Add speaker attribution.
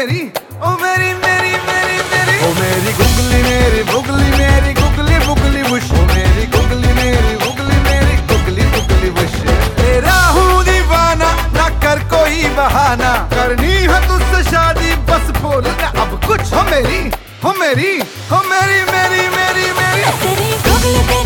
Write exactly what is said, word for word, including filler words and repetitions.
Speaker 1: मेरी, ओ मेरी मेरी मेरी मेरी, ओ मेरी गुगली मेरी बुगली मेरी गुगली बुगली बुश, ओ मेरी गुगली मेरी बुगली मेरी गुगली बुगली बुश। तेरा हूँ दीवाना, ना कर कोई बहाना, करनी है तुझसे शादी बस बोल ना अब कुछ। हो मेरी, हो मेरी, हो मेरी मेरी मेरी मेरी,
Speaker 2: तेरी गुगली